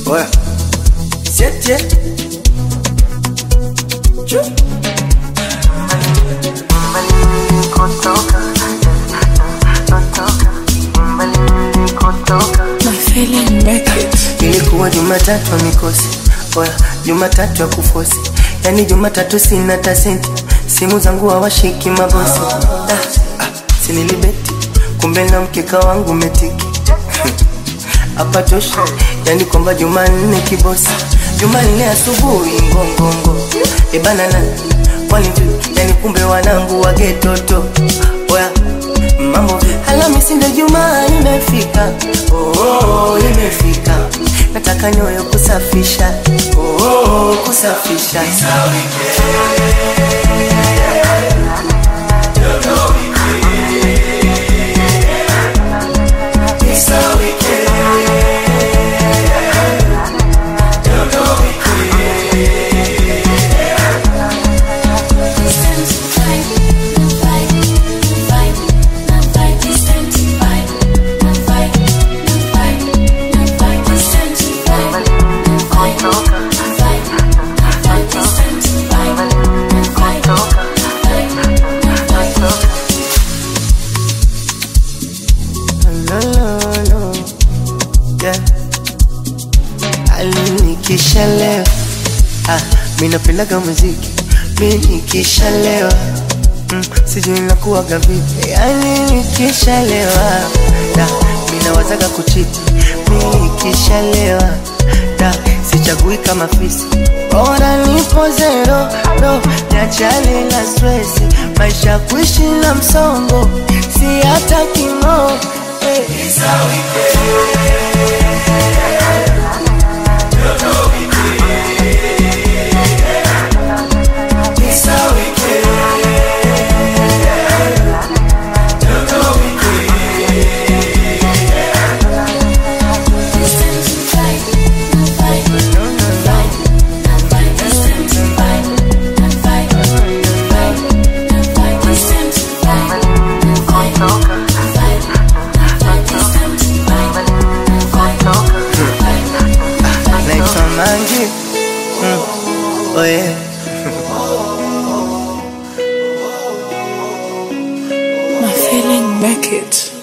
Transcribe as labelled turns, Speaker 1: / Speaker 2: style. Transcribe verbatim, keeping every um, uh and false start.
Speaker 1: Ouais. Siete. Chou.
Speaker 2: My feeling Beckett.
Speaker 1: Ilikuwa Jumatatu wa mikosi. Oya, Jumatatu ya kufosi. Yani Jumatatu sina tasenti. Simu zangu hawashiki mabosi. Ah, ah, sinilibeti. Kumbe na mkeka wangu metiki. Hapa tosha. Yani kwamba Jumanne kibosi. Jumanne asubuhi ngongongo. E banana. Kwani vipi? Yani kumbe wanangu wa getoto. Oya, mambo Alhamisi ndio Jumaa imefika. Oh, oh, oh, imefika. Nataka nyoyo kusafisha. Oh, oh, oh, kusafisha. Nikishalewa, ah, mimi napendaga muziki. Mimi nikishalewa, mm, sijui nakuwaga vipi. Yani nikishalewa, da, mimi nawazaga kuchiti. Mimi nikishalewa, da, sichagui kama fisi. Bora nipo zero, no, niachane na stress. Maisha kuishi na msongo, si hata kimo. Hey. It's how we get. Mm. Oh yeah.
Speaker 2: My feeling Beckett.